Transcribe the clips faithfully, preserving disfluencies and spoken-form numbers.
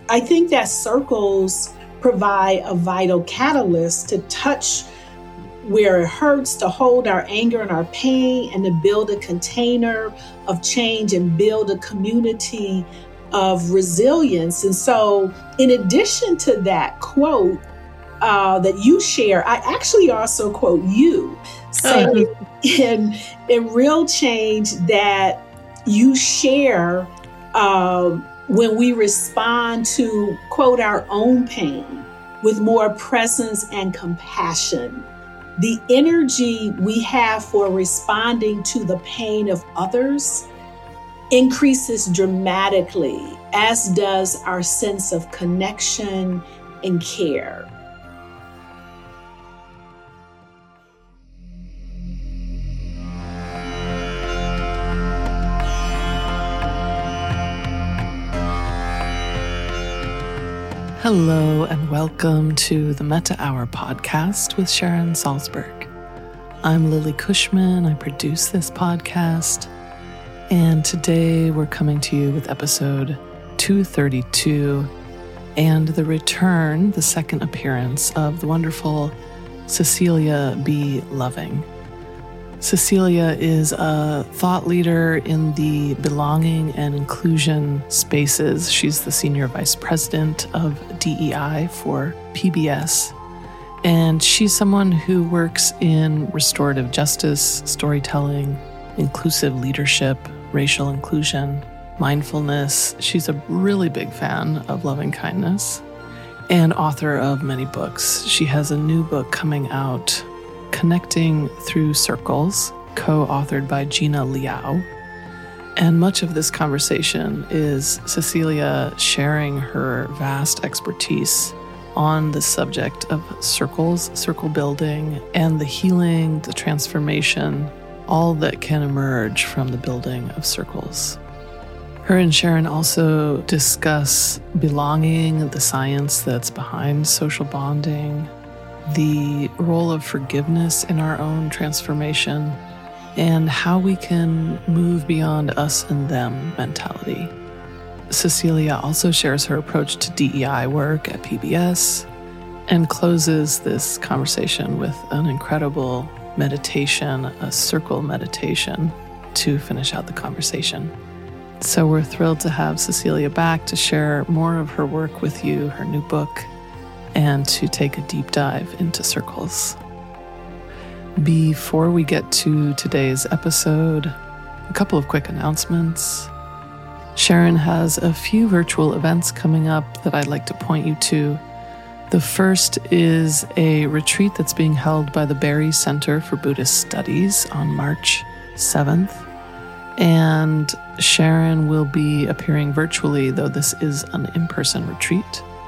I think that circles provide a vital catalyst to touch where it hurts, to hold our anger and our pain, and to build a container of change and build a community of resilience. And so, in addition to that quote uh, that you share, I actually also quote you, saying oh. in, in Real Change that you share um, when we respond to, quote, our own pain with more presence and compassion. The energy we have for responding to the pain of others increases dramatically, as does our sense of connection and care. Hello and welcome to the Meta Hour podcast with Sharon Salzberg. I'm Lily Cushman. I produce this podcast, and today we're coming to you with episode two thirty-two and the return, the second appearance of the wonderful Cecilia B. Loving. Cecilia is a thought leader in the belonging and inclusion spaces. She's the Senior Vice President of D E I for P B S. And she's someone who works in restorative justice, storytelling, inclusive leadership, racial inclusion, mindfulness. She's a really big fan of loving kindness and author of many books. She has a new book coming out, Connecting Through Circles, co-authored by Gina Liao. And much of this conversation is Cecilia sharing her vast expertise on the subject of circles, circle building, and the healing, the transformation, all that can emerge from the building of circles. Her and Sharon also discuss belonging, the science that's behind social bonding, the role of forgiveness in our own transformation, and how we can move beyond us and them mentality. Cecilia also shares her approach to D E I work at P B S and closes this conversation with an incredible meditation, a circle meditation, to finish out the conversation. So we're thrilled to have Cecilia back to share more of her work with you, her new book, and to take a deep dive into circles. Before we get to today's episode, a couple of quick announcements. Sharon has a few virtual events coming up that I'd like to point you to. The first is a retreat that's being held by the Barry Center for Buddhist Studies on March seventh. And Sharon will be appearing virtually, though this is an in-person retreat.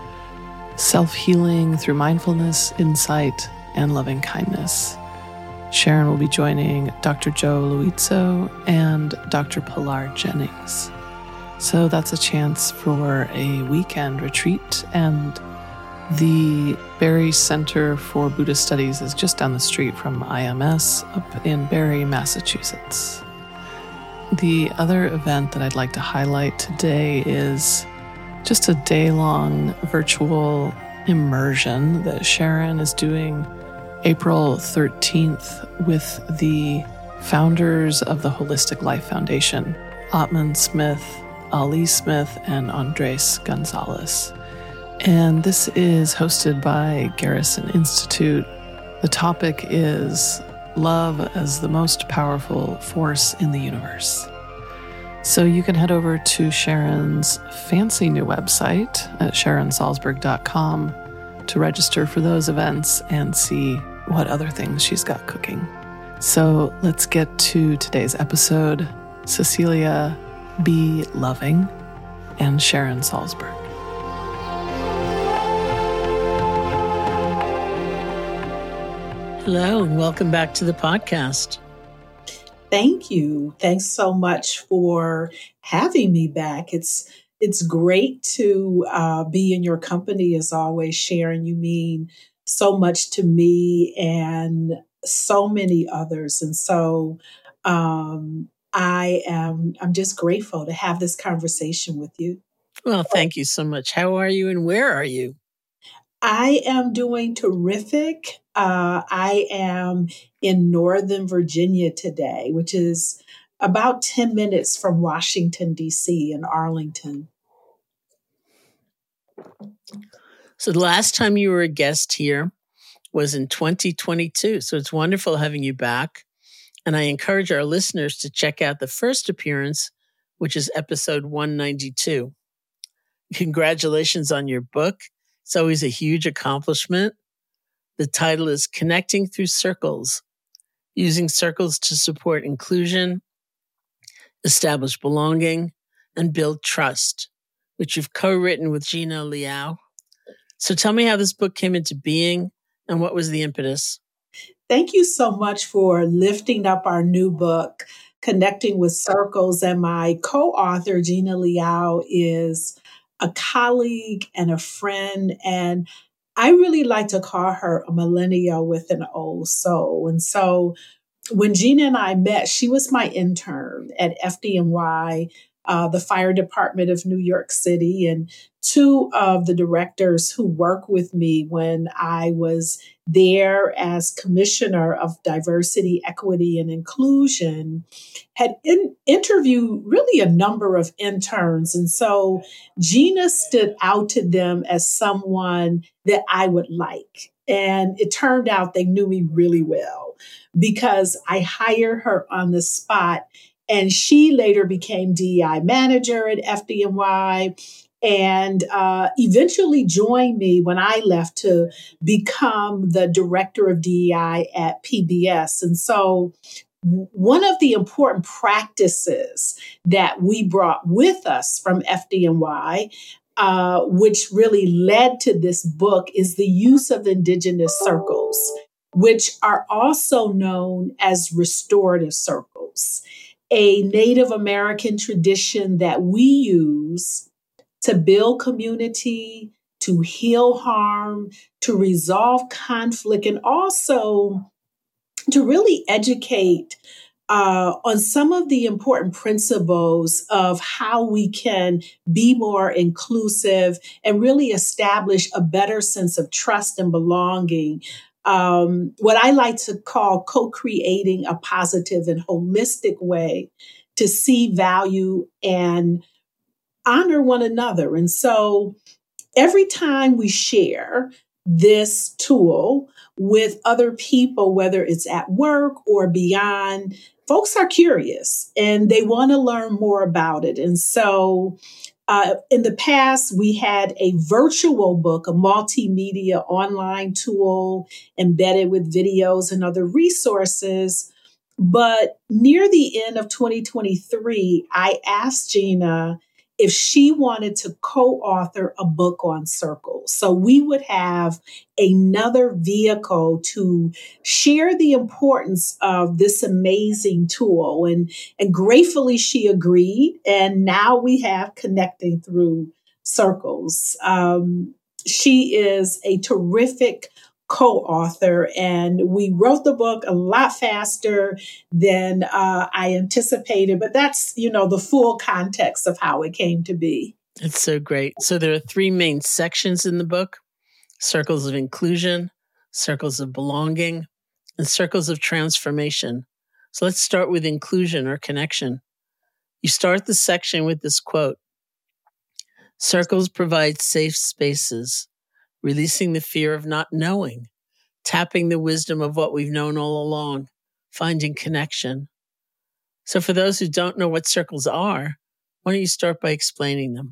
Self-healing through mindfulness, insight, and loving kindness. Sharon will be joining Doctor Joe Luizzo and Doctor Pilar Jennings. So that's a chance for a weekend retreat, and the Barry Center for Buddhist Studies is just down the street from I M S up in Barry, Massachusetts. The other event that I'd like to highlight today is just a day-long virtual immersion that Sharon is doing April thirteenth with the founders of the Holistic Life Foundation, Atman Smith, Ali Smith, and Andres Gonzalez. And this is hosted by Garrison Institute. The topic is love as the most powerful force in the universe. So you can head over to Sharon's fancy new website at sharon salzberg dot com to register for those events and see what other things she's got cooking. So let's get to today's episode, Cecilia B. Loving and Sharon Salzberg. Hello, and welcome back to the podcast. Thank you. Thanks so much for having me back. It's it's great to uh, be in your company as always, Sharon. You mean so much to me and so many others. And so um, I am I'm just grateful to have this conversation with you. Well, thank you so much. How are you and where are you? I am doing terrific. Uh, I am in Northern Virginia today, which is about ten minutes from Washington, D C in Arlington. So the last time you were a guest here was in twenty twenty-two. So it's wonderful having you back. And I encourage our listeners to check out the first appearance, which is episode one ninety-two. Congratulations on your book. It's always a huge accomplishment. The title is Connecting Through Circles, Using Circles to Support Inclusion, Establish Belonging, and Build Trust, which you've co-written with Gina Liao. So tell me how this book came into being and what was the impetus? Thank you so much for lifting up our new book, Connecting with Circles. And my co-author, Gina Liao, is a colleague and a friend. And I really like to call her a millennial with an old soul. And so when Gina and I met, she was my intern at F D N Y, uh, the Fire Department of New York City, and two of the directors who worked with me when I was there as Commissioner of Diversity, Equity, and Inclusion had in, interviewed really a number of interns. And so Gina stood out to them as someone that I would like. And it turned out they knew me really well because I hired her on the spot. And she later became D E I manager at F D N Y and uh, eventually joined me when I left to become the director of D E I at P B S. And so one of the important practices that we brought with us from F D N Y, uh, which really led to this book, is the use of Indigenous circles, which are also known as restorative circles, a Native American tradition that we use to build community, to heal harm, to resolve conflict, and also to really educate uh, on some of the important principles of how we can be more inclusive and really establish a better sense of trust and belonging. Um, what I like to call co-creating a positive and holistic way to see value and honor one another. And so every time we share this tool with other people, whether it's at work or beyond, folks are curious and they want to learn more about it. And so uh, in the past, we had a virtual book, a multimedia online tool embedded with videos and other resources. But near the end of twenty twenty-three, I asked Gina if she wanted to co-author a book on circles. So we would have another vehicle to share the importance of this amazing tool. And, and gratefully, she agreed. And now we have Connecting Through Circles. Um, she is a terrific co-author, and we wrote the book a lot faster than uh, I anticipated, but that's, you know, the full context of how it came to be. It's so great. So there are three main sections in the book: circles of inclusion, circles of belonging, and circles of transformation. So let's start with inclusion or connection. You start the section with this quote: "Circles provide safe spaces, releasing the fear of not knowing, tapping the wisdom of what we've known all along, finding connection." So for those who don't know what circles are, why don't you start by explaining them?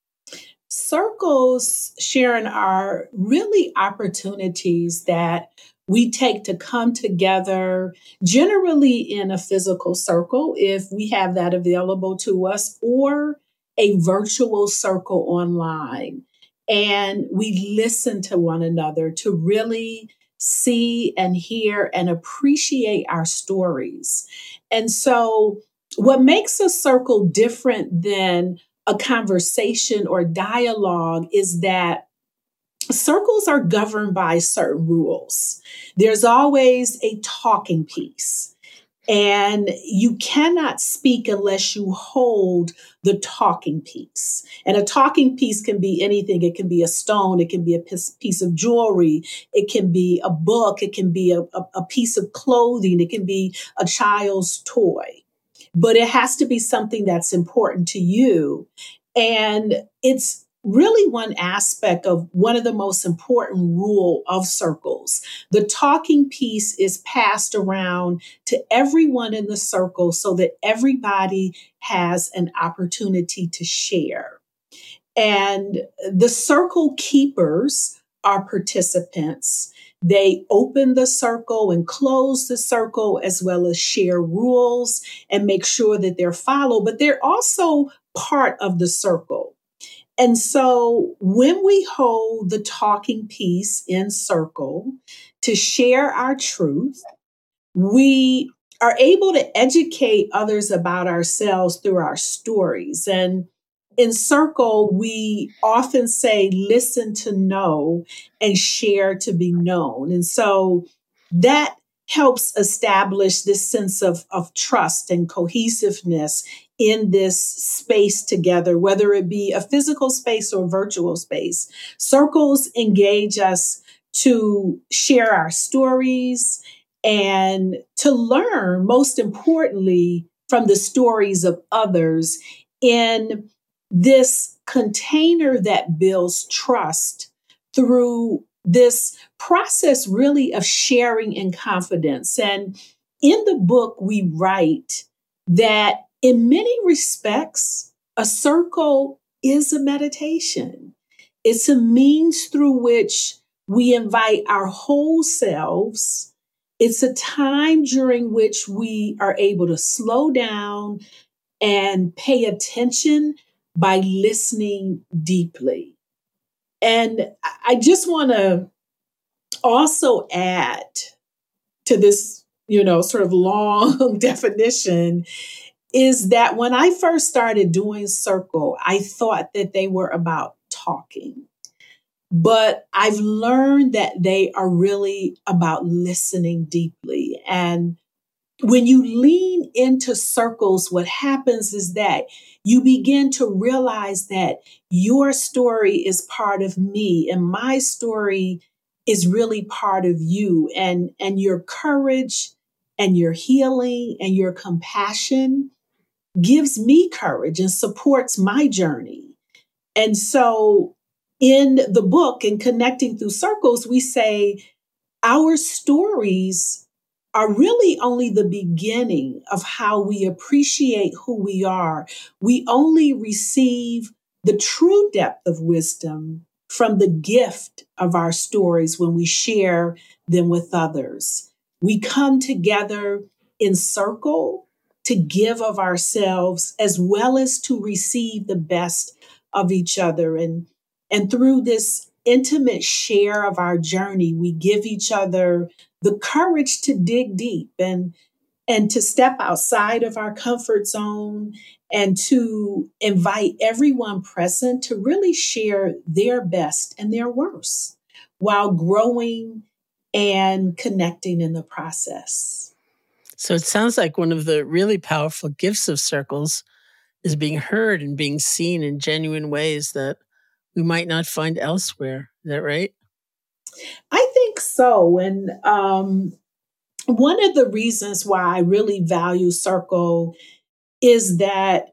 Circles, Sharon, are really opportunities that we take to come together, generally in a physical circle, if we have that available to us, or a virtual circle online. And we listen to one another to really see and hear and appreciate our stories. And so what makes a circle different than a conversation or dialogue is that circles are governed by certain rules. There's always a talking piece. And you cannot speak unless you hold the talking piece. And a talking piece can be anything. It can be a stone. It can be a piece of jewelry. It can be a book. It can be a, a, a piece of clothing. It can be a child's toy. But it has to be something that's important to you. And it's really one aspect of one of the most important rule of circles. The talking piece is passed around to everyone in the circle so that everybody has an opportunity to share. And the circle keepers are participants. They open the circle and close the circle, as well as share rules and make sure that they're followed, but they're also part of the circle. And so when we hold the talking piece in circle to share our truth, we are able to educate others about ourselves through our stories. And in circle, we often say, listen to know and share to be known. And so that helps establish this sense of, of trust and cohesiveness in this space together, whether it be a physical space or virtual space. Circles engage us to share our stories and to learn, most importantly, from the stories of others in this container that builds trust through this process really of sharing in confidence. And in the book, we write that in many respects, a circle is a meditation. It's a means through which we invite our whole selves. It's a time during which we are able to slow down and pay attention by listening deeply. And I just want to also add to this, you know, sort of long definition is that when I first started doing circle, I thought that they were about talking. But I've learned that they are really about listening deeply. And when you lean into circles, what happens is that you begin to realize that your story is part of me and my story is really part of you. And, and your courage and your healing and your compassion gives me courage and supports my journey. And so in the book, in Connecting Through Circles, we say our stories are really only the beginning of how we appreciate who we are. We only receive the true depth of wisdom from the gift of our stories when we share them with others. We come together in circle to give of ourselves as well as to receive the best of each other. And, and through this intimate share of our journey, we give each other the courage to dig deep and, and to step outside of our comfort zone and to invite everyone present to really share their best and their worst while growing and connecting in the process. So it sounds like one of the really powerful gifts of circles is being heard and being seen in genuine ways that we might not find elsewhere. Is that right? I think so. And um, one of the reasons why I really value circle is that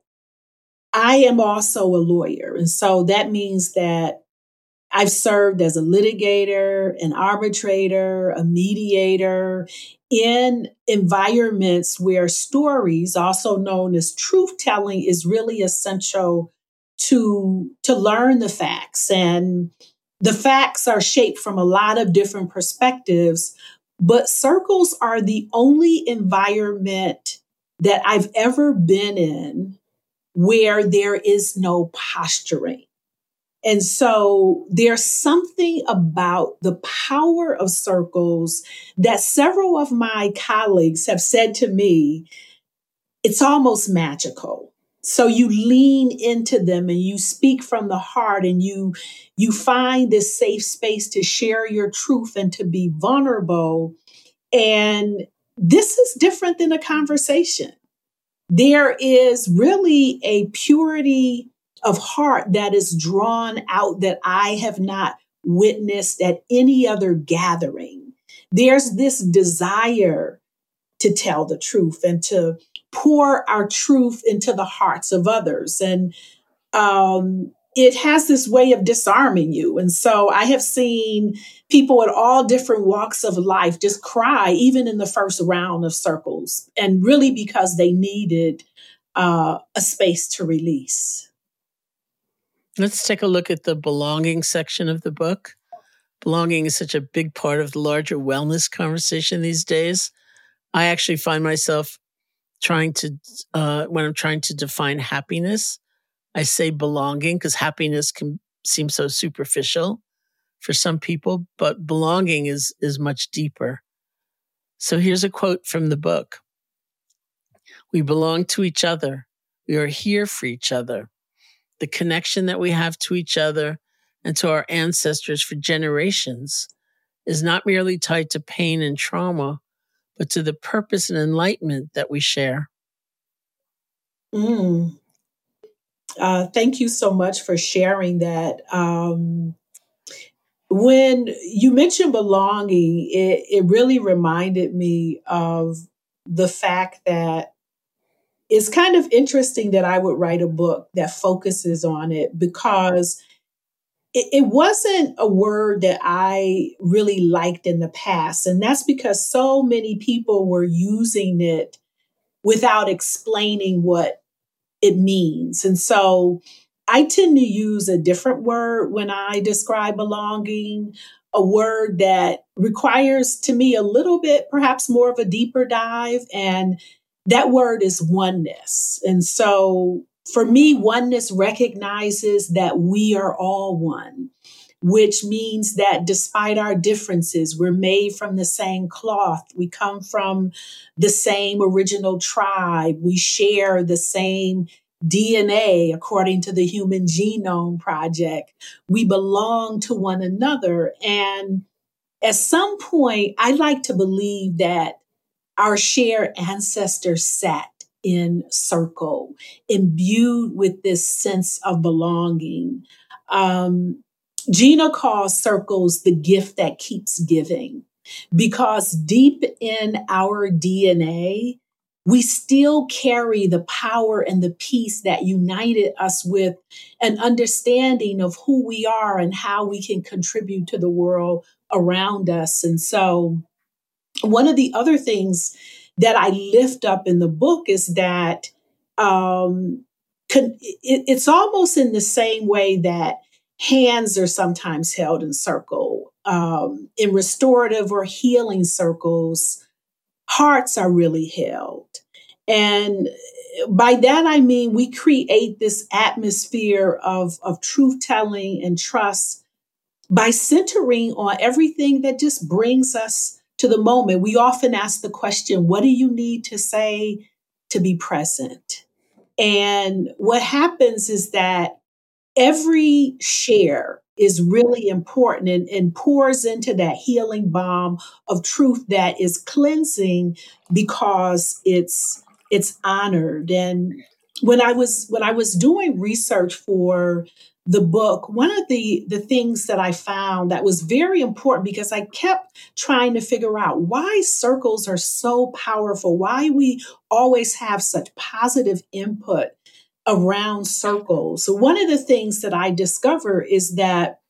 I am also a lawyer. And so that means that I've served as a litigator, an arbitrator, a mediator in environments where stories, also known as truth telling, is really essential to, to learn the facts. And the facts are shaped from a lot of different perspectives, but circles are the only environment that I've ever been in where there is no posturing. And so there's something about the power of circles that several of my colleagues have said to me, it's almost magical. So you lean into them and you speak from the heart and you, you find this safe space to share your truth and to be vulnerable. And this is different than a conversation. There is really a purity of heart that is drawn out that I have not witnessed at any other gathering. There's this desire to tell the truth and to pour our truth into the hearts of others. And um, it has this way of disarming you. And so I have seen people at all different walks of life just cry, even in the first round of circles, and really because they needed uh, a space to release. Let's take a look at the belonging section of the book. Belonging is such a big part of the larger wellness conversation these days. I actually find myself trying to, uh, when I'm trying to define happiness, I say belonging because happiness can seem so superficial for some people, but belonging is, is much deeper. So here's a quote from the book. We belong to each other. We are here for each other. The connection that we have to each other and to our ancestors for generations is not merely tied to pain and trauma, but to the purpose and enlightenment that we share. Mm. Uh, thank you so much for sharing that. Um, when you mentioned belonging, it, it really reminded me of the fact that it's kind of interesting that I would write a book that focuses on it because it, it wasn't a word that I really liked in the past. And that's because so many people were using it without explaining what it means. And so I tend to use a different word when I describe belonging, a word that requires to me a little bit, perhaps more of a deeper dive. And that word is oneness. And so for me, oneness recognizes that we are all one, which means that despite our differences, we're made from the same cloth. We come from the same original tribe. We share the same D N A according to the Human Genome Project. We belong to one another. And at some point, I like to believe that our shared ancestors sat in circle, imbued with this sense of belonging. Um, Gina calls circles the gift that keeps giving, because deep in our D N A, we still carry the power and the peace that united us with an understanding of who we are and how we can contribute to the world around us. And so one of the other things that I lift up in the book is that um, con- it, it's almost in the same way that hands are sometimes held in circle. Um, in restorative or healing circles, hearts are really held. And by that, I mean, we create this atmosphere of, of truth telling and trust by centering on everything that just brings us to the moment. We often ask the question, what do you need to say to be present? And what happens is that every share is really important and, and pours into that healing balm of truth that is cleansing because it's it's honored. And when I was when I was doing research for the book, one of the the things that I found that was very important, because I kept trying to figure out why circles are so powerful, why we always have such positive input around circles. So one of the things that I discover is that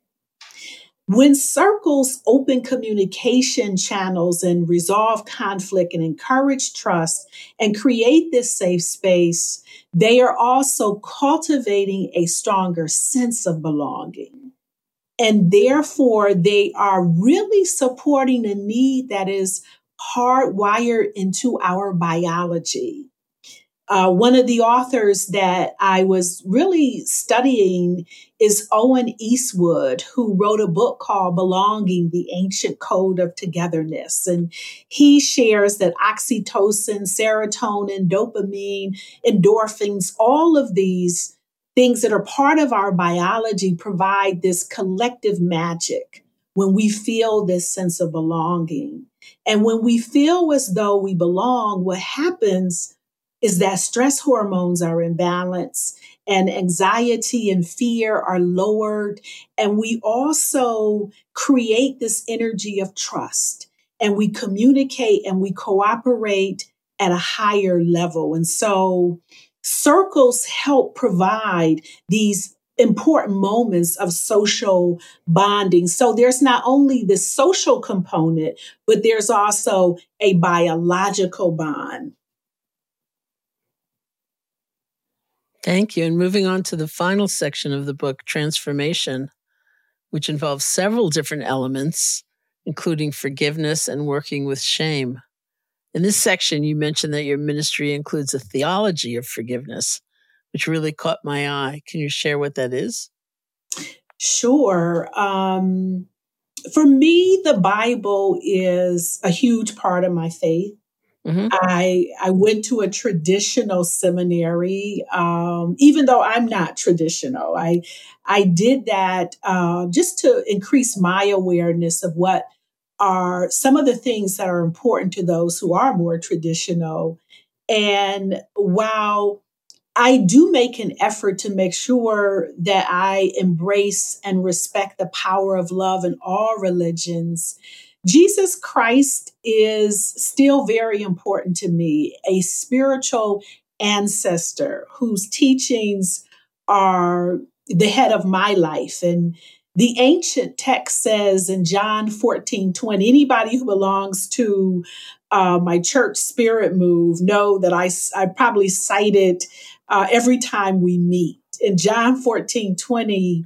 when circles open communication channels and resolve conflict and encourage trust and create this safe space, they are also cultivating a stronger sense of belonging. And therefore, they are really supporting a need that is hardwired into our biology. Uh, one of the authors that I was really studying is Owen Eastwood, who wrote a book called Belonging, the Ancient Code of Togetherness. And he shares that oxytocin, serotonin, dopamine, endorphins, all of these things that are part of our biology provide this collective magic when we feel this sense of belonging. And when we feel as though we belong, what happens is that stress hormones are in balance and anxiety and fear are lowered. And we also create this energy of trust, and we communicate and we cooperate at a higher level. And so circles help provide these important moments of social bonding. So there's not only the social component, but there's also a biological bond. Thank you. And moving on to the final section of the book, Transformation, which involves several different elements, including forgiveness and working with shame. In this section, you mentioned that your ministry includes a theology of forgiveness, which really caught my eye. Can you share what that is? Sure. Um, for me, the Bible is a huge part of my faith. Mm-hmm. I I went to a traditional seminary, um, even though I'm not traditional. I I did that uh, just to increase my awareness of what are some of the things that are important to those who are more traditional. And while I do make an effort to make sure that I embrace and respect the power of love in all religions, Jesus Christ is still very important to me, a spiritual ancestor whose teachings are the head of my life. And the ancient text says in John fourteen twenty, anybody who belongs to uh, my church Spirit Move know that I, I probably cite it uh, every time we meet. In John fourteen twenty,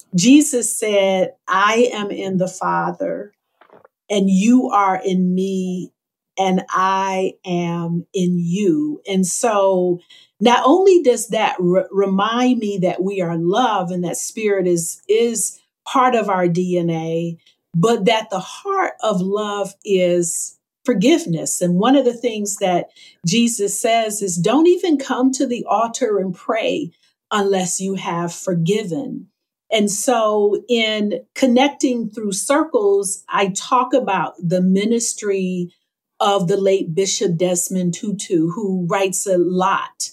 Jesus said, I am in the Father, and you are in me, and I am in you. And so not only does that re- remind me that we are love and that spirit is, is part of our D N A, but that the heart of love is forgiveness. And one of the things that Jesus says is, don't even come to the altar and pray unless you have forgiven. And so in connecting through circles, I talk about the ministry of the late Bishop Desmond Tutu, who writes a lot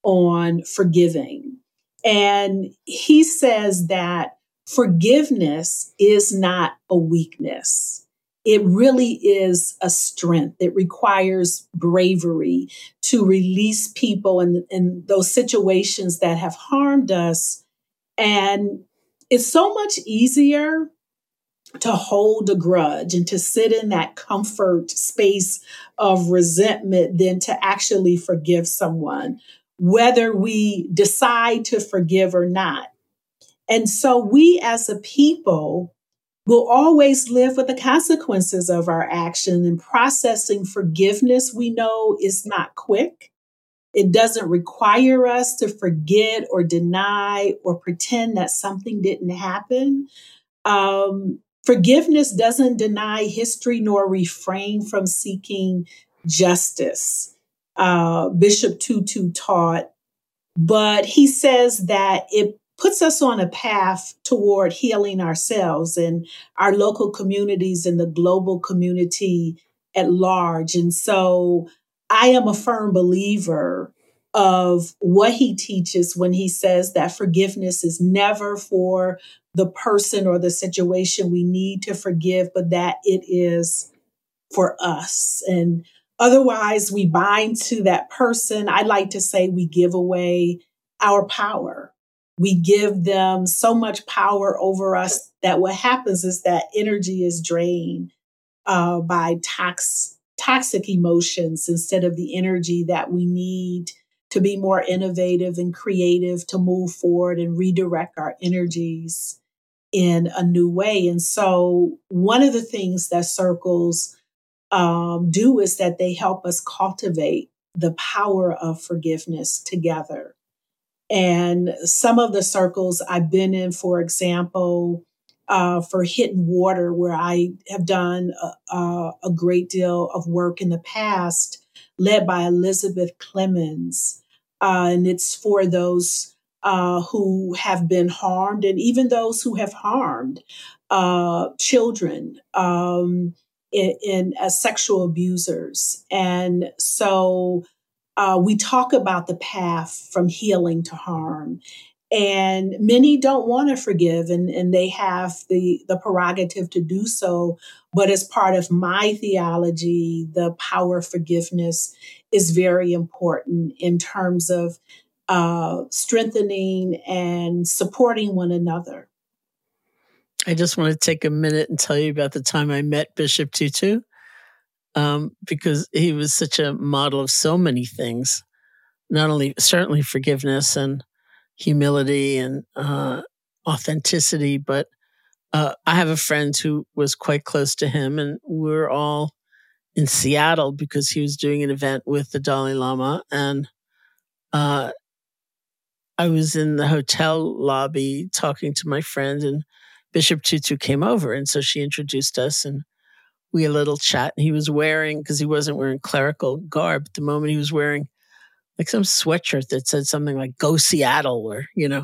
on forgiving. And he says that forgiveness is not a weakness. It really is a strength. It requires bravery to release people in, in those situations that have harmed us. And it's so much easier to hold a grudge and to sit in that comfort space of resentment than to actually forgive someone, whether we decide to forgive or not. And so we as a people will always live with the consequences of our action, and processing forgiveness, we know, is not quick. It doesn't require us to forget or deny or pretend that something didn't happen. Um, forgiveness doesn't deny history nor refrain from seeking justice. Uh, Bishop Tutu taught, but he says that it puts us on a path toward healing ourselves and our local communities and the global community at large. And so I am a firm believer of what he teaches when he says that forgiveness is never for the person or the situation we need to forgive, but that it is for us. And otherwise, we bind to that person. I like to say we give away our power. We give them so much power over us that what happens is that energy is drained uh, by tox- toxic emotions instead of the energy that we need to be more innovative and creative, to move forward and redirect our energies in a new way. And so one of the things that circles um, do is that they help us cultivate the power of forgiveness together. And some of the circles I've been in, for example, uh, for Hidden Water, where I have done a, a, a great deal of work in the past, led by Elizabeth Clemens. Uh, and it's for those uh, who have been harmed, and even those who have harmed uh, children. Um, in, in as sexual abusers. And so uh, we talk about the path from healing to harm. And many don't want to forgive, and, and they have the, the prerogative to do so. But as part of my theology, the power of forgiveness is very important in terms of uh, strengthening and supporting one another. I just want to take a minute and tell you about the time I met Bishop Tutu, um, because he was such a model of so many things, not only certainly forgiveness and humility and uh, authenticity, but uh, I have a friend who was quite close to him, and we were all in Seattle because he was doing an event with the Dalai Lama, and uh, I was in the hotel lobby talking to my friend, and Bishop Tutu came over, and so she introduced us, and we had a little chat. And he was wearing, because he wasn't wearing clerical garb at the moment, he was wearing like some sweatshirt that said something like "Go Seattle," or you know.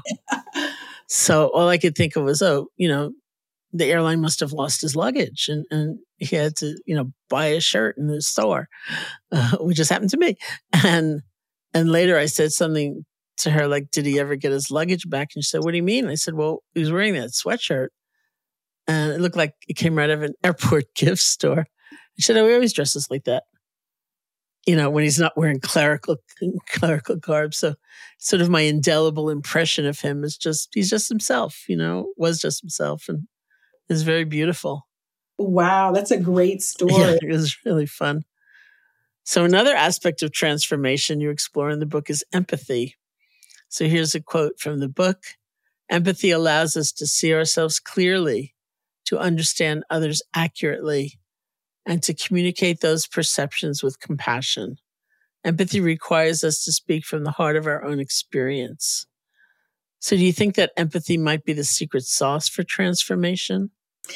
So all I could think of was, oh, you know, the airline must have lost his luggage, and and he had to, you know, buy a shirt in the store, uh, which just happened to me. And and later I said something to her like, "Did he ever get his luggage back?" And she said, "What do you mean?" I said, "Well, he was wearing that sweatshirt, and it looked like it came right out of an airport gift store." She said, "Oh, he always dresses like that, you know, when he's not wearing clerical clerical garb." So sort of my indelible impression of him is just, he's just himself, you know, was just himself, and is very beautiful. Wow, that's a great story. Yeah, it was really fun. So another aspect of transformation you explore in the book is empathy. So here's a quote from the book. "Empathy allows us to see ourselves clearly, to understand others accurately, and to communicate those perceptions with compassion. Empathy requires us to speak from the heart of our own experience." So do you think that empathy might be the secret sauce for transformation?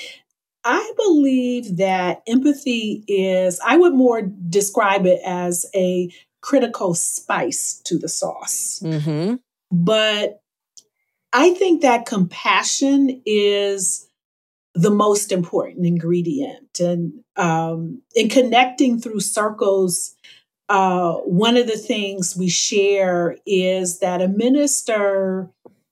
I believe that empathy is, I would more describe it as a critical spice to the sauce. Mm-hmm. But I think that compassion is the most important ingredient. And um, in connecting through circles, uh, one of the things we share is that a minister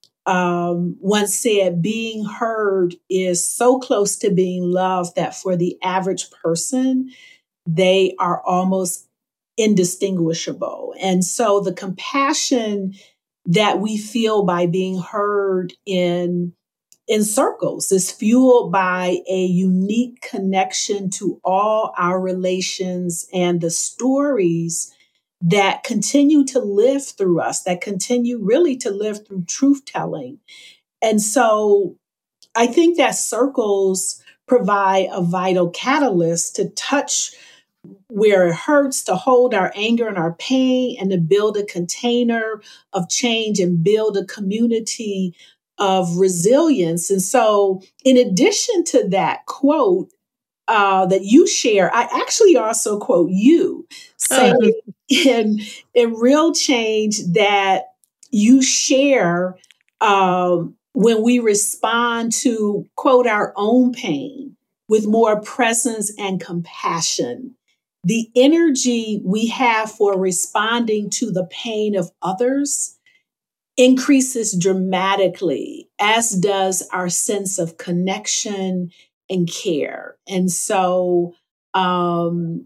um, once said, being heard is so close to being loved that for the average person, they are almost indistinguishable. And so the compassion that we feel by being heard in in circles is fueled by a unique connection to all our relations and the stories that continue to live through us, that continue really to live through truth telling. And so I think that circles provide a vital catalyst to touch where it hurts, to hold our anger and our pain, and to build a container of change and build a community of resilience. And so, in addition to that quote uh, that you share, I actually also quote you, saying Oh. in, in Real Change that you share um, when we respond to, quote, our own pain with more presence and compassion. The energy we have for responding to the pain of others increases dramatically, as does our sense of connection and care. And so um,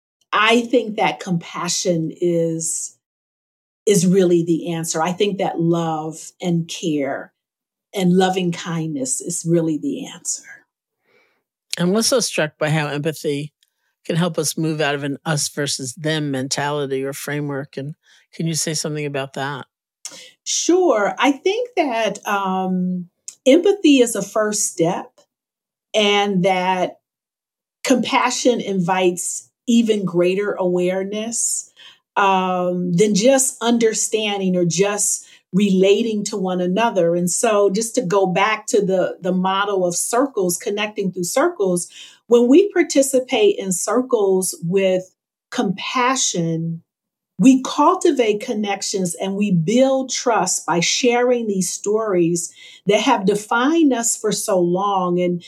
I think that compassion is, is really the answer. I think that love and care and loving kindness is really the answer. I'm also struck by how empathy can help us move out of an us versus them mentality or framework. And can you say something about that? Sure. I think that um, empathy is a first step, and that compassion invites even greater awareness um, than just understanding or just relating to one another. And so just to go back to the, the model of circles, connecting through circles, when we participate in circles with compassion, we cultivate connections and we build trust by sharing these stories that have defined us for so long. And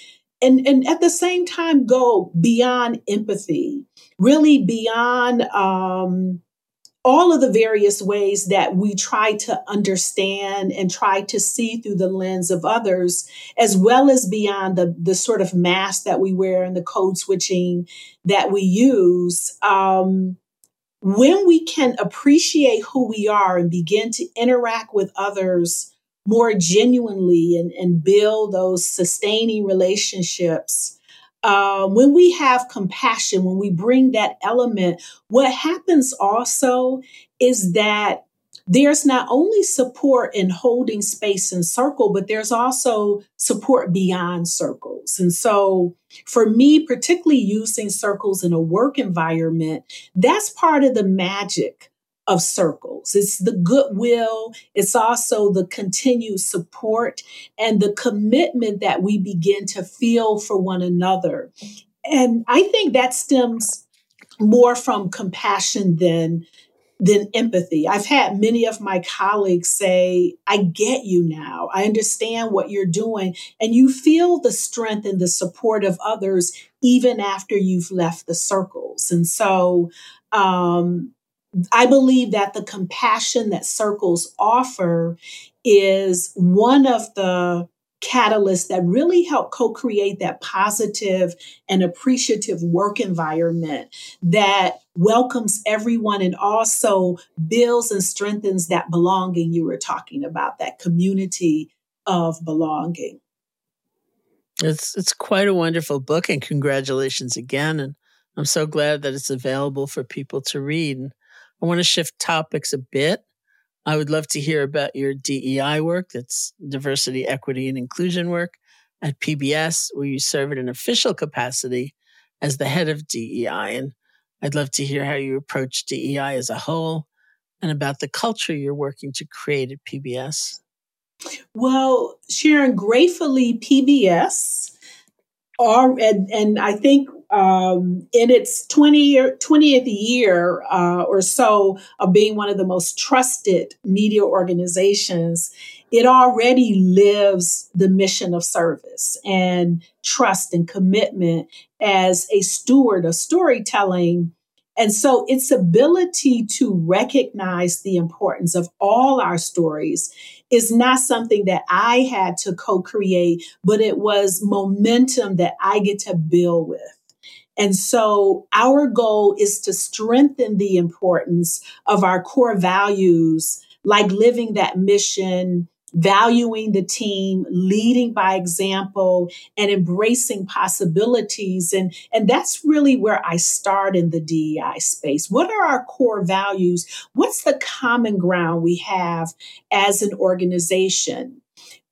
and, and at the same time, go beyond empathy, really beyond um, all of the various ways that we try to understand and try to see through the lens of others, as well as beyond the, the sort of mask that we wear and the code switching that we use. Um, when we can appreciate who we are and begin to interact with others more genuinely and, and build those sustaining relationships, uh, when we have compassion, when we bring that element, what happens also is that there's not only support in holding space and circle, but there's also support beyond circles. And so for me, particularly using circles in a work environment, that's part of the magic of circles. It's the goodwill. It's also the continued support and the commitment that we begin to feel for one another. And I think that stems more from compassion than than empathy. I've had many of my colleagues say, I get you now. I understand what you're doing. And you feel the strength and the support of others even after you've left the circles. And so um, I believe that the compassion that circles offer is one of the catalysts that really help co-create that positive and appreciative work environment that welcomes everyone and also builds and strengthens that belonging you were talking about, that community of belonging. It's it's quite a wonderful book, and congratulations again. And I'm so glad that it's available for people to read. And I want to shift topics a bit. I would love to hear about your D E I work, that's diversity, equity, and inclusion work at P B S, where you serve in an official capacity as the head of D E I. And I'd love to hear how you approach D E I as a whole and about the culture you're working to create at P B S. Well, Sharon, gratefully, P B S, are, and, and I think um, in its twentieth year uh, or so of being one of the most trusted media organizations, it already lives the mission of service and trust and commitment as a steward of storytelling. And so its ability to recognize the importance of all our stories is not something that I had to co-create, but it was momentum that I get to build with. And so our goal is to strengthen the importance of our core values, like living that mission, valuing the team, leading by example, and embracing possibilities. And, and that's really where I start in the D E I space. What are our core values? What's the common ground we have as an organization?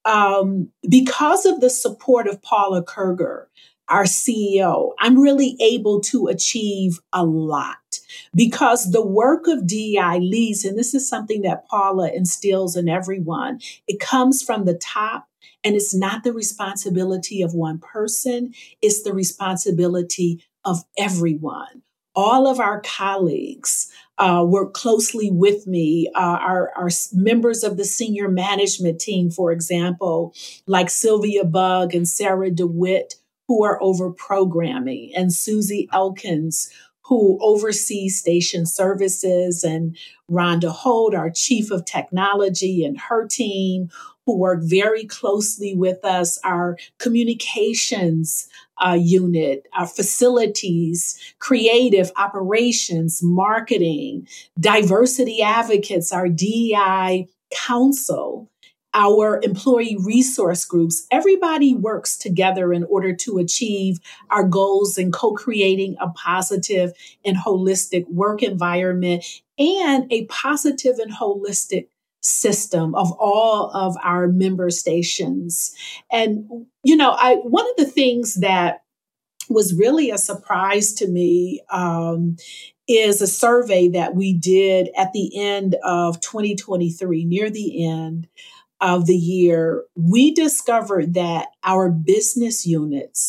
Um, because of the support of Paula Kerger, our C E O, I'm really able to achieve a lot because the work of D E I leads, and this is something that Paula instills in everyone, it comes from the top, and it's not the responsibility of one person, it's the responsibility of everyone. All of our colleagues uh, work closely with me. Uh, our, our members of the senior management team, for example, like Sylvia Bugg and Sarah DeWitt, who are over programming, and Susie Elkins, who oversees station services, and Rhonda Holt, our chief of technology, and her team, who work very closely with us, our communications uh, unit, our facilities, creative operations, marketing, diversity advocates, our D E I council, our employee resource groups. Everybody works together in order to achieve our goals in co-creating a positive and holistic work environment and a positive and holistic system of all of our member stations. And, you know, I one of the things that was really a surprise to me um, is a survey that we did at the end of twenty twenty-three, near the end of the year. We discovered that our business units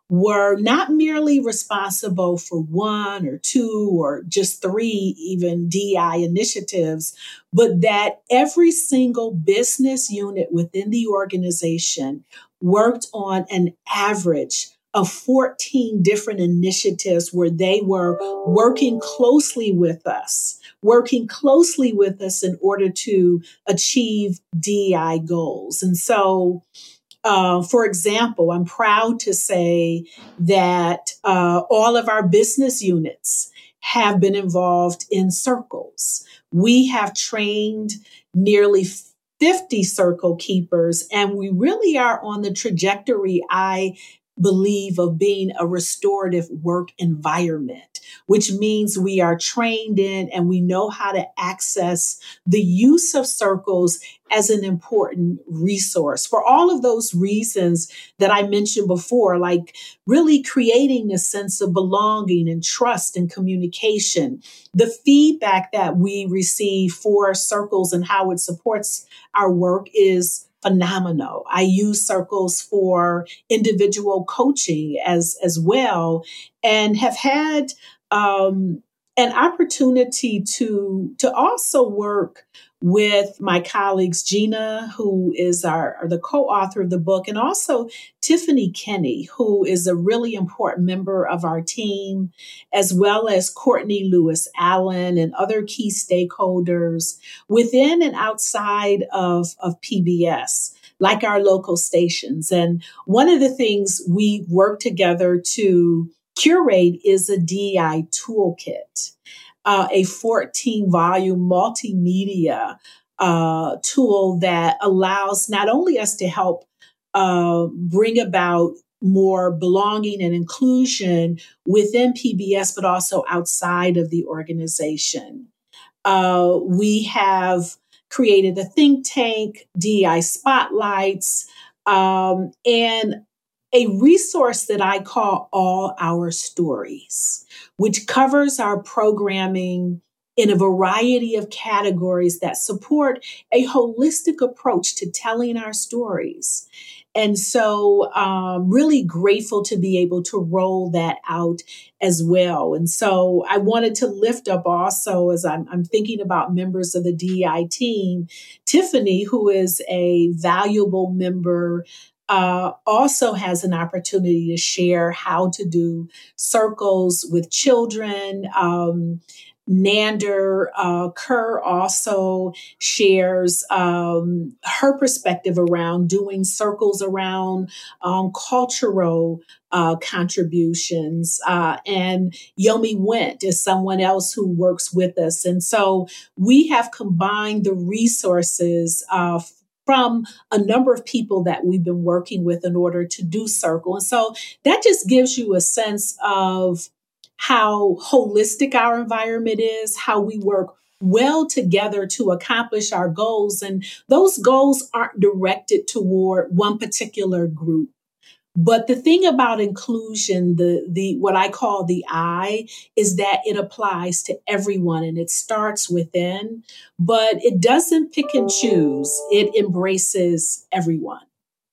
were not merely responsible for one or two or just three even D E I initiatives, but that every single business unit within the organization worked on an average of fourteen different initiatives where they were working closely with us, working closely with us in order to achieve D E I goals. And so, Uh, for example, I'm proud to say that uh, all of our business units have been involved in circles. We have trained nearly fifty circle keepers, and we really are on the trajectory, I believe, of being a restorative work environment, which means we are trained in and we know how to access the use of circles as an important resource for all of those reasons that I mentioned before, like really creating a sense of belonging and trust and communication. The feedback that we receive for circles and how it supports our work is phenomenal. I use circles for individual coaching as, as well, and have had um, an opportunity to, to also work with my colleagues, Gina, who is our, the co-author of the book, and also Tiffany Kenny, who is a really important member of our team, as well as Courtney Lewis Allen and other key stakeholders within and outside of, of P B S, like our local stations. And one of the things we work together to curate is a D E I toolkit. Uh, a fourteen volume multimedia uh, tool that allows not only us to help uh, bring about more belonging and inclusion within P B S, but also outside of the organization. Uh, we have created a think tank, D E I spotlights, um, and a resource that I call All Our Stories, which covers our programming in a variety of categories that support a holistic approach to telling our stories. And so, um, really grateful to be able to roll that out as well. And so, I wanted to lift up also, as I'm, I'm thinking about members of the D E I team, Tiffany, who is a valuable member, uh, also has an opportunity to share how to do circles with children. Um, Nander uh, Kerr also shares um, her perspective around doing circles around um, cultural uh, contributions. Uh, and Yomi Went is someone else who works with us. And so we have combined the resources uh, from a number of people that we've been working with in order to do circle. And so that just gives you a sense of how holistic our environment is, how we work well together to accomplish our goals. And those goals aren't directed toward one particular group. But the thing about inclusion, the, the what I call the I, is that it applies to everyone and it starts within, but it doesn't pick and choose. It embraces everyone.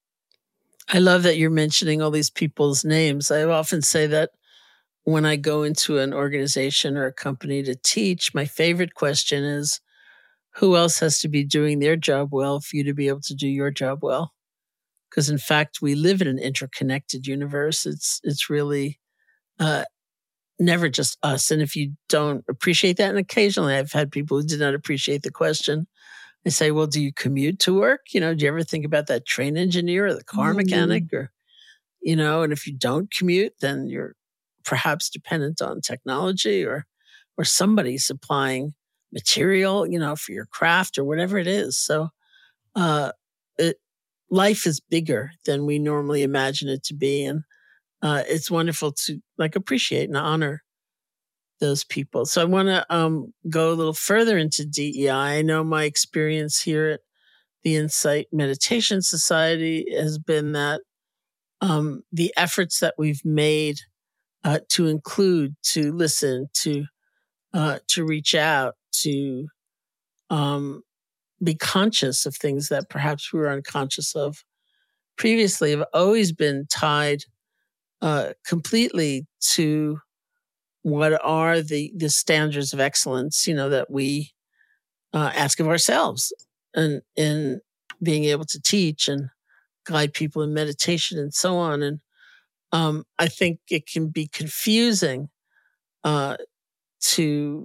I love that you're mentioning all these people's names. I often say that when I go into an organization or a company to teach, my favorite question is, who else has to be doing their job well for you to be able to do your job well? Because in fact, we live in an interconnected universe. It's it's really uh, never just us. And if you don't appreciate that, and occasionally I've had people who did not appreciate the question, I say, well, do you commute to work? You know, do you ever think about that train engineer or the car mm-hmm. mechanic? Or, you know, and if you don't commute, then you're perhaps dependent on technology or or somebody supplying material, you know, for your craft or whatever it is. So uh, it, life is bigger than we normally imagine it to be. And uh, it's wonderful to like appreciate and honor those people. So I want to um, go a little further into D E I. I know my experience here at the Insight Meditation Society has been that um, the efforts that we've made Uh, to include, to listen, to uh, to reach out, to um, be conscious of things that perhaps we were unconscious of previously have always been tied uh, completely to what are the, the standards of excellence, you know, that we uh, ask of ourselves and in being able to teach and guide people in meditation and so on. And um, I think it can be confusing uh, to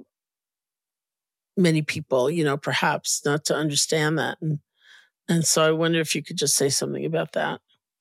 many people, you know, perhaps not to understand that. And, and so I wonder if you could just say something about that.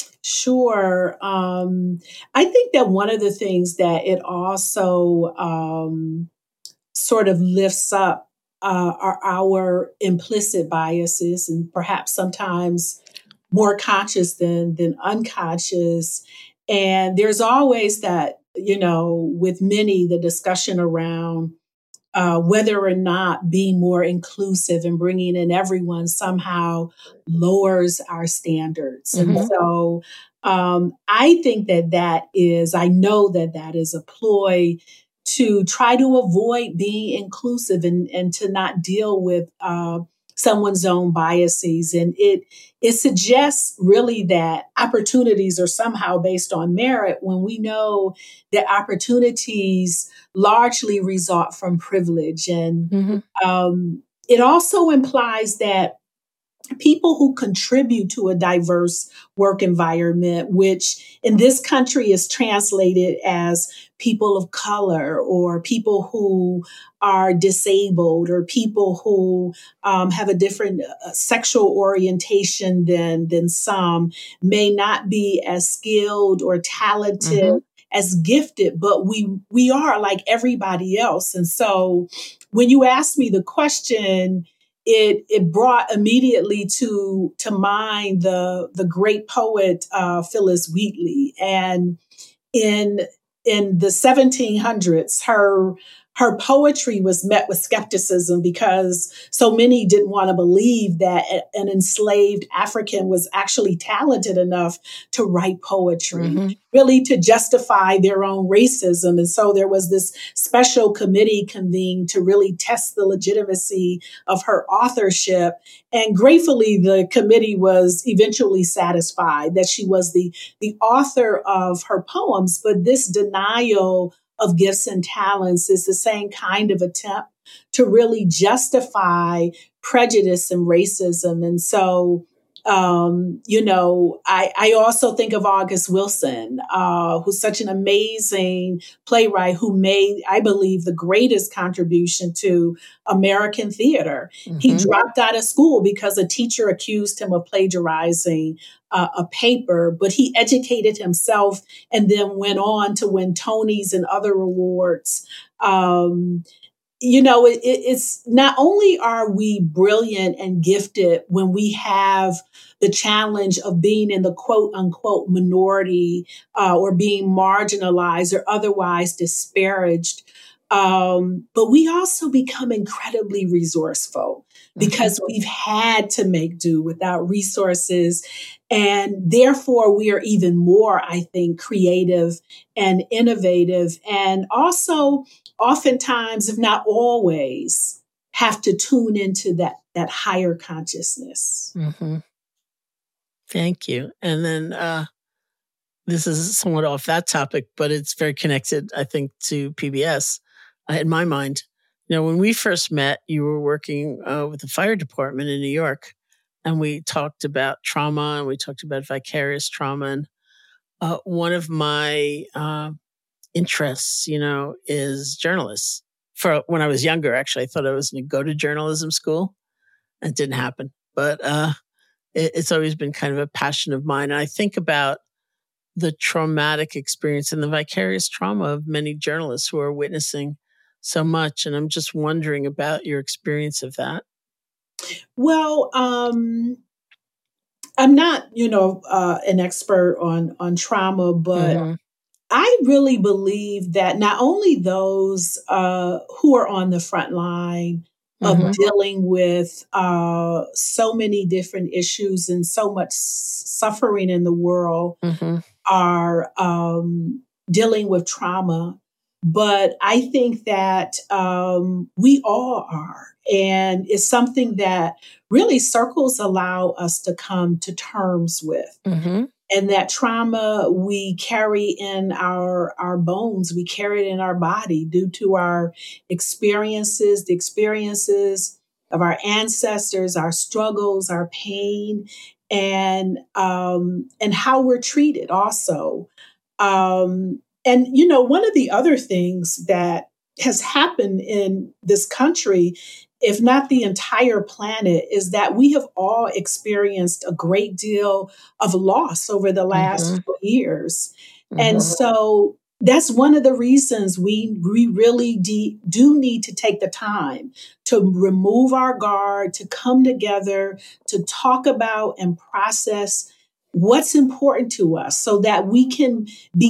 Sure. Um, I think that one of the things that it also um, sort of lifts up uh, are our implicit biases, and perhaps sometimes more conscious than than unconscious. And there's always that, you know, with many, the discussion around uh, whether or not being more inclusive and bringing in everyone somehow lowers our standards. And Mhm. so um, I think that that is, I know that that is a ploy to try to avoid being inclusive and, and to not deal with uh, someone's own biases. And it it suggests really that opportunities are somehow based on merit when we know that opportunities largely result from privilege. And Mhm. um, it also implies that people who contribute to a diverse work environment, which in this country is translated as people of color or people who are disabled or people who um, have a different uh, sexual orientation than, than some, may not be as skilled or talented Mhm. as gifted, but we we are like everybody else. And so when you ask me the question, it it brought immediately to to mind the the great poet uh, Phyllis Wheatley. And in in the seventeen hundreds, her her poetry was met with skepticism because so many didn't want to believe that an enslaved African was actually talented enough to write poetry, Mhm. really to justify their own racism. And so there was this special committee convened to really test the legitimacy of her authorship. And gratefully, the committee was eventually satisfied that she was the, the author of her poems. But this denial of gifts and talents is the same kind of attempt to really justify prejudice and racism. And so, um, you know, I, I also think of August Wilson, uh, who's such an amazing playwright who made, I believe, the greatest contribution to American theater. He Mhm. dropped out of school because a teacher accused him of plagiarizing uh, a paper, but he educated himself and then went on to win Tonys and other awards. Um, you know, it, it's not only are we brilliant and gifted when we have the challenge of being in the quote unquote minority uh, or being marginalized or otherwise disparaged, um, but we also become incredibly resourceful because we've had to make do without resources. And therefore, we are even more, I think, creative and innovative, and also oftentimes, if not always, have to tune into that that higher consciousness. Mhm. Thank you. And then uh, this is somewhat off that topic, but it's very connected, I think, to P B S uh, in my mind. You know, when we first met, you were working uh, with the fire department in New York, and we talked about trauma and we talked about vicarious trauma. And uh, one of my uh, interests, you know, is journalists. For when I was younger, actually, I thought I was going to go to journalism school. It didn't happen, but uh, it, it's always been kind of a passion of mine. And I think about the traumatic experience and the vicarious trauma of many journalists who are witnessing so much. And I'm just wondering about your experience of that. Well, um, I'm not, you know, uh, an expert on on trauma, but Mm-hmm. I really believe that not only those uh, who are on the front line of Mm-hmm. dealing with uh, so many different issues and so much s- suffering in the world Mm-hmm. are um, dealing with trauma, but I think that um, we all are. And it's something that really circles allow us to come to terms with. Mm-hmm. And that trauma we carry in our, our bones, we carry it in our body due to our experiences, the experiences of our ancestors, our struggles, our pain, and um, and how we're treated also. Um, and you know, one of the other things that has happened in this country, if not the entire planet, is that we have all experienced a great deal of loss over the last Mm-hmm. four years. And Mm-hmm. so that's one of the reasons we, we really de- do need to take the time to remove our guard, to come together, to talk about and process what's important to us so that we can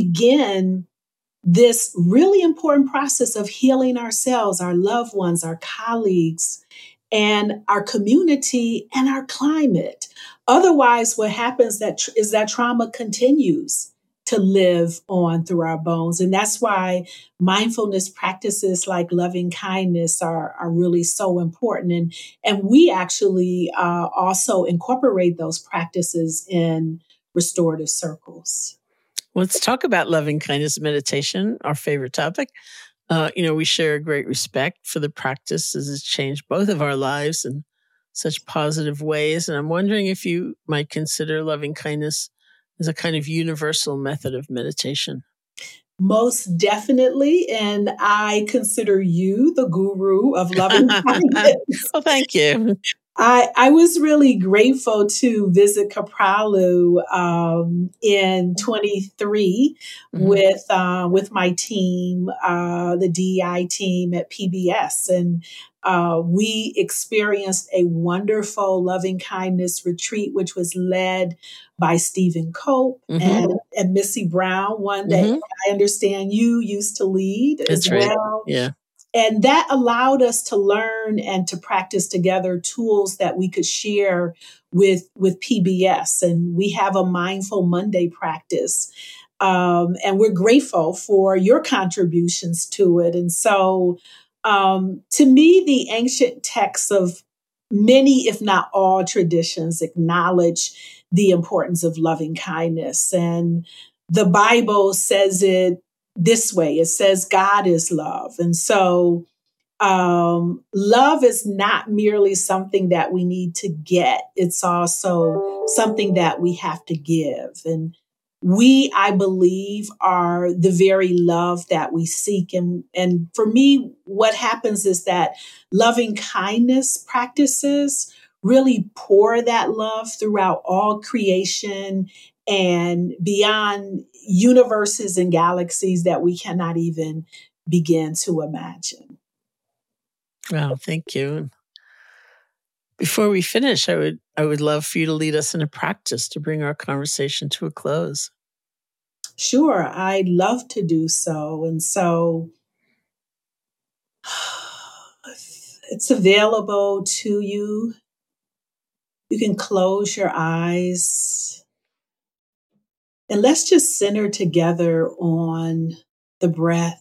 begin this really important process of healing ourselves, our loved ones, our colleagues, and our community and our climate. Otherwise, what happens that tr- is that trauma continues to live on through our bones. And that's why mindfulness practices like loving kindness are, are really so important. And, and we actually uh, also incorporate those practices in restorative circles. Let's talk about loving kindness meditation, our favorite topic. Uh, you know, we share a great respect for the practice as it's changed both of our lives in such positive ways. And I'm wondering if you might consider loving kindness as a kind of universal method of meditation. Most definitely. And I consider you the guru of loving kindness. Well, thank you. I, I was really grateful to visit Kapralu um, in twenty-three Mm-hmm. with uh, with my team, uh, the D E I team at P B S, and uh, we experienced a wonderful loving kindness retreat, which was led by Stephen Cope Mm-hmm. and, and Missy Brown, one that Mm-hmm. I understand you used to lead That's as right. well. Yeah. And that allowed us to learn and to practice together tools that we could share with, with P B S. And we have a Mindful Monday practice. Um, and we're grateful for your contributions to it. And so, um, to me, the ancient texts of many, if not all traditions, acknowledge the importance of loving kindness. And the Bible says it this way. It says God is love. And so um, love is not merely something that we need to get. It's also something that we have to give. And we, I believe, are the very love that we seek. And, and for me, what happens is that loving kindness practices really pour that love throughout all creation and beyond universes and galaxies that we cannot even begin to imagine. Well, thank you. Before we finish, I would I would love for you to lead us in a practice to bring our conversation to a close. Sure, I'd love to do so. And so it's available to you. You can close your eyes and let's just center together on the breath.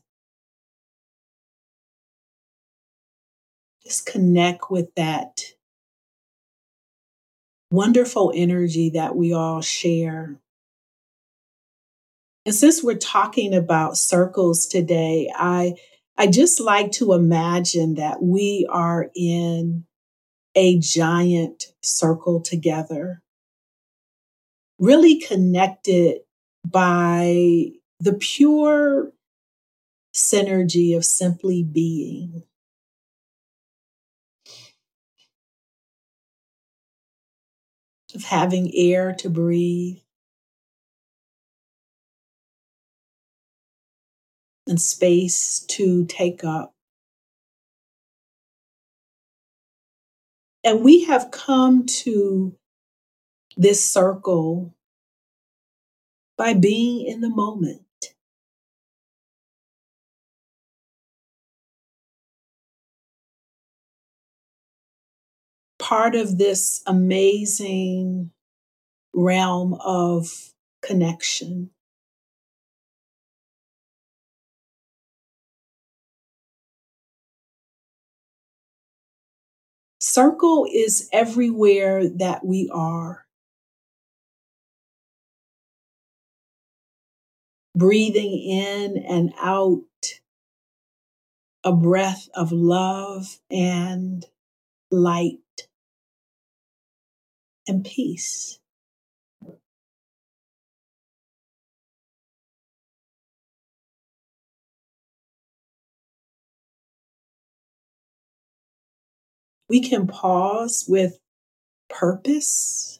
Just connect with that wonderful energy that we all share. And since we're talking about circles today, I I just like to imagine that we are in a giant circle together, really connected by the pure synergy of simply being. Of having air to breathe and space to take up. And we have come to this circle by being in the moment. Part of this amazing realm of connection. Circle is everywhere that we are. breathing in and out a breath of love and light and peace. We can pause with purpose.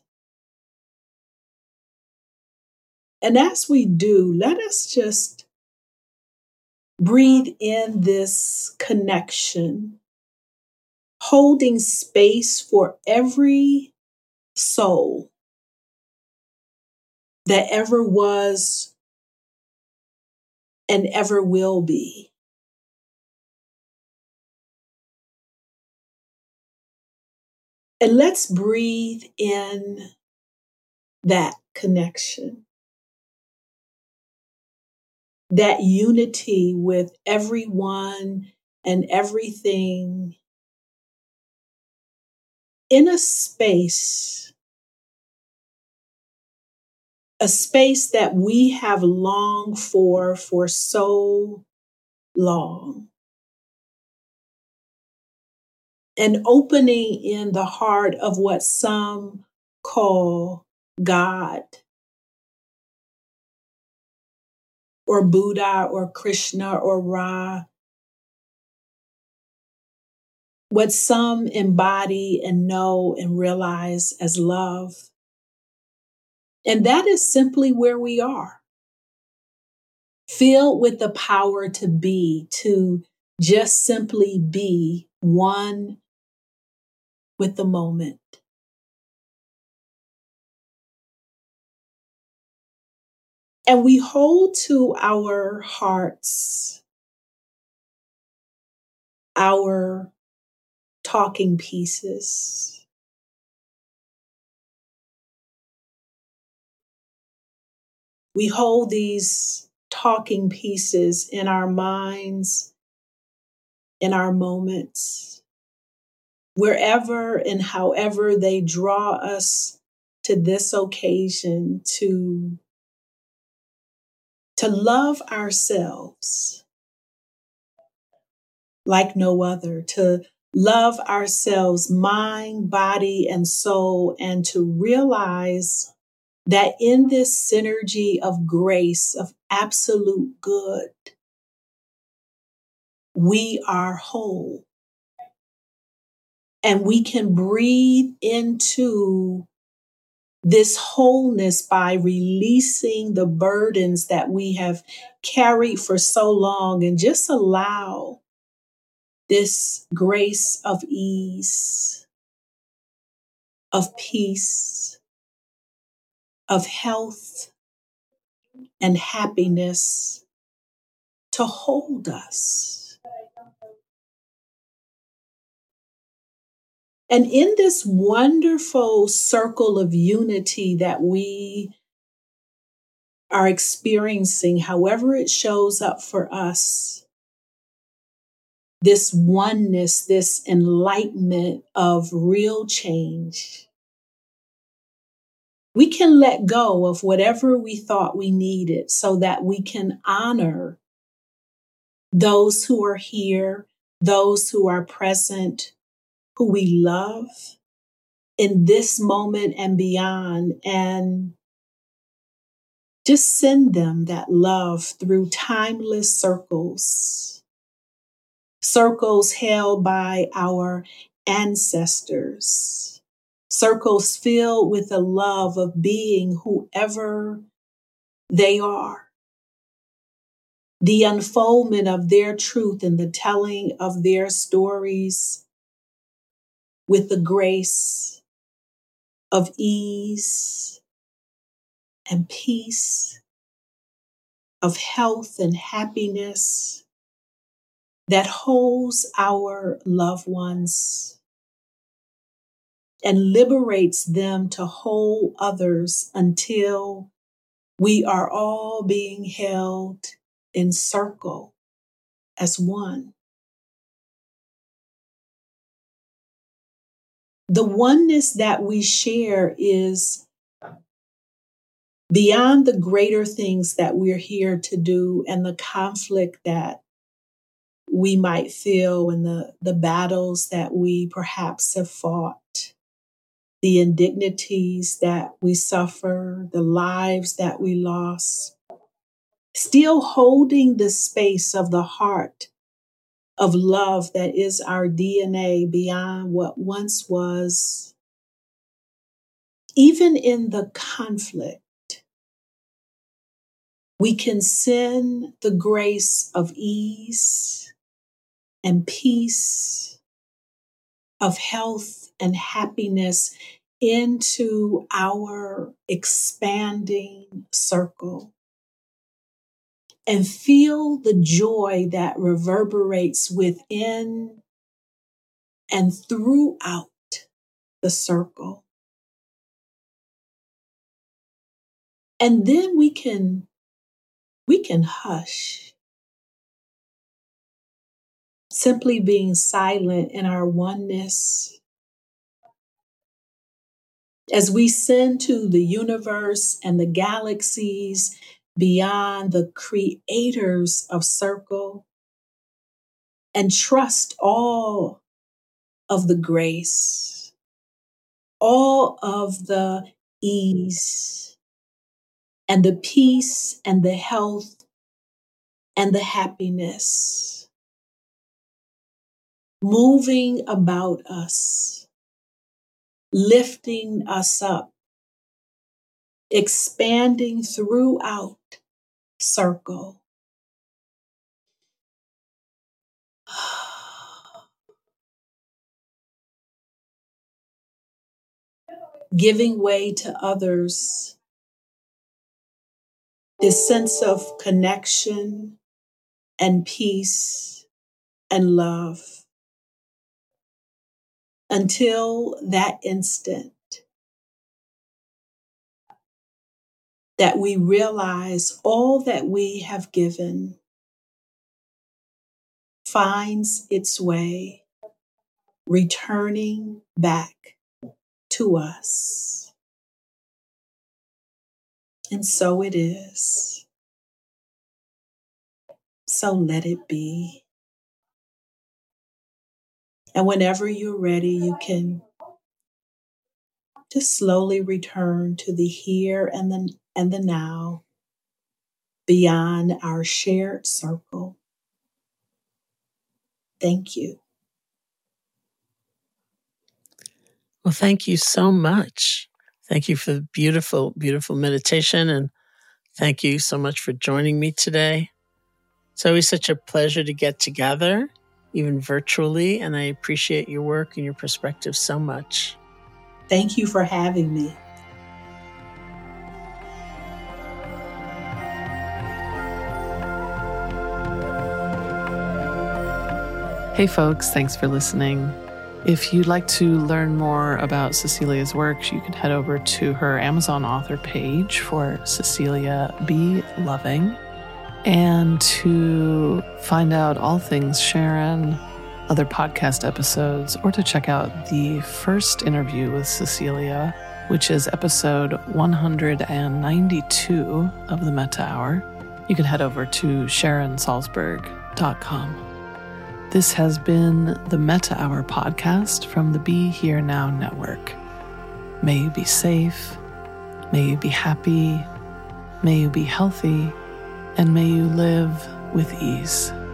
And as we do, let us just breathe in this connection, holding space for every soul that ever was and ever will be. And let's breathe in that connection, that unity with everyone and everything in a space, a space that we have longed for for so long. An opening in the heart of what some call God or Buddha or Krishna or Ra, what some embody and know and realize as love. And that is simply where we are, filled with the power to be, to just simply be one with the moment. And we hold to our hearts, our talking pieces. We hold these talking pieces in our minds, in our moments, wherever and however they draw us to this occasion to, to love ourselves like no other, to love ourselves, mind, body, and soul, and to realize that in this synergy of grace, of absolute good, we are whole. And we can breathe into this wholeness by releasing the burdens that we have carried for so long and just allow this grace of ease, of peace, of health and happiness to hold us. And in this wonderful circle of unity that we are experiencing, however it shows up for us, this oneness, this enlightenment of real change, we can let go of whatever we thought we needed so that we can honor those who are here, those who are present, who we love in this moment and beyond, and just send them that love through timeless circles, circles held by our ancestors, circles filled with the love of being whoever they are, the unfoldment of their truth and the telling of their stories with the grace of ease and peace, of health and happiness that holds our loved ones and liberates them to hold others until we are all being held in circle as one. The oneness that we share is beyond the greater things that we're here to do and the conflict that we might feel and the, the battles that we perhaps have fought, the indignities that we suffer, the lives that we lost, still holding the space of the heart of love that is our D N A beyond what once was. Even in the conflict, we can send the grace of ease and peace, of health and happiness into our expanding circle and feel the joy that reverberates within and throughout the circle. And then we can, we can hush, simply being silent in our oneness as we send to the universe and the galaxies beyond the creators of circle and trust all of the grace, all of the ease and the peace and the health and the happiness moving about us, lifting us up, expanding throughout circle. Giving way to others, this sense of connection and peace and love until that instant that we realize all that we have given finds its way returning back to us. And so it is. So let it be. And whenever you're ready, you can just slowly return to the here and the, and the now beyond our shared circle. Thank you. Well, thank you so much. Thank you for the beautiful, beautiful meditation. And thank you so much for joining me today. It's always such a pleasure to get together, even virtually. And I appreciate your work and your perspective so much. Thank you for having me. Hey folks, thanks for listening. If you'd like to learn more about Cecilia's work, you can head over to her Amazon author page for Cecilia Be Loving. And to find out all things Sharon, other podcast episodes, or to check out the first interview with Cecilia, which is episode one hundred ninety-two of the Metta Hour, you can head over to sharon salzberg dot com. This has been the Metta Hour podcast from the Be Here Now Network. May you be safe, may you be happy, may you be healthy, and may you live with ease.